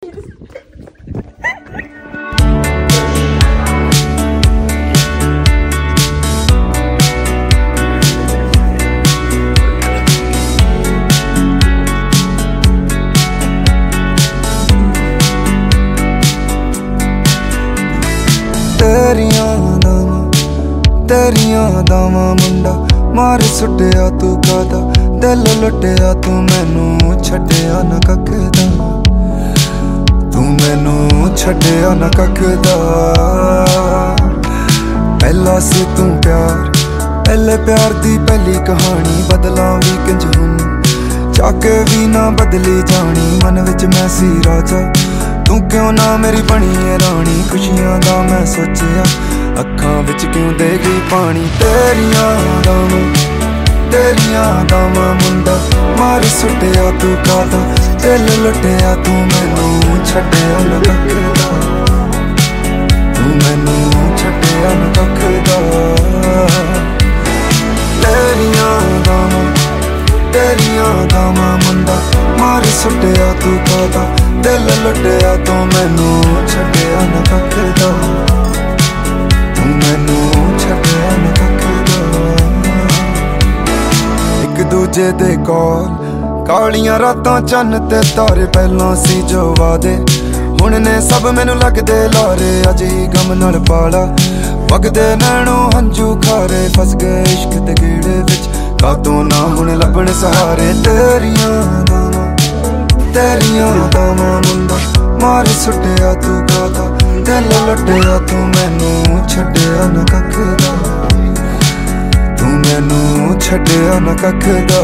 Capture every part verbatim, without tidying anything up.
तेरियां दावां तेरियां दावां मुंडा मार सुटिया तू कादा दिल लुटिया तू मैनू छड्डिया ना कख दा तू मैनू छड्डिया ना कख दा पहला सी तू प्यार पहले प्यार दी पहली कहानी बदलां भी किंज हुन चाके भी ना बदली जानी मन विच मैं सी राजा तू क्यों ना मेरी बनी है रानी खुशियां दा मैं सोचिया अखां विच क्यों दे गई पानी तेरियां दावां तेरियां दावां मुंडा मार सुटिया तू कादा दिल लुटिया तू मैनू छड्डिया ना कख दा तू मैनू छड्डिया ना कख दा तेरियां दावां तेरियां दावां मुंडा मार सुटिया तू कादा दिल लुटिया तू मैनू छड्डिया ना कख दा तू मैनू छड्डिया ना कख दा एक दूजे दे कोल कालियां रातां चन्न ते तारे पहलां सी जो वादे हुण ने सब मैनू लगदे लारे अज ही गम नाल पाला वगदे नैणों हंजू खारे फस गए इश्क दे गेड़े विच कातों ना हुण लभण सहारे तेरियां दावां तेरियां दावां मुंडा मार सुटिया तू कादा दिल लुटिया तू मैनू छड्डिया ना कख दा तू मैनू छड्डिया ना कख दा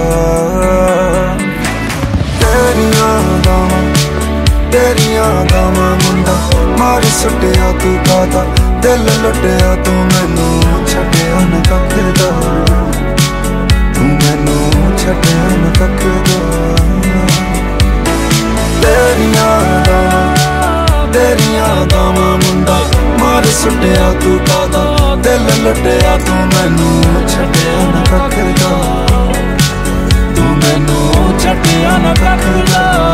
तेरियां दावां तेरियां दावां मुंडा मार सुटिया तू कादा दिल लुटिया तू मैनू छड्डिया ना कख दा तू मैनू छड्डिया ना कख दा तेरियां दावां तेरियां दावां मुंडा मार सुटिया तू कादा दिल लुटिया तू मैनू छड्डिया ना कख दा तू मैनू छड्डिया ना कख दा।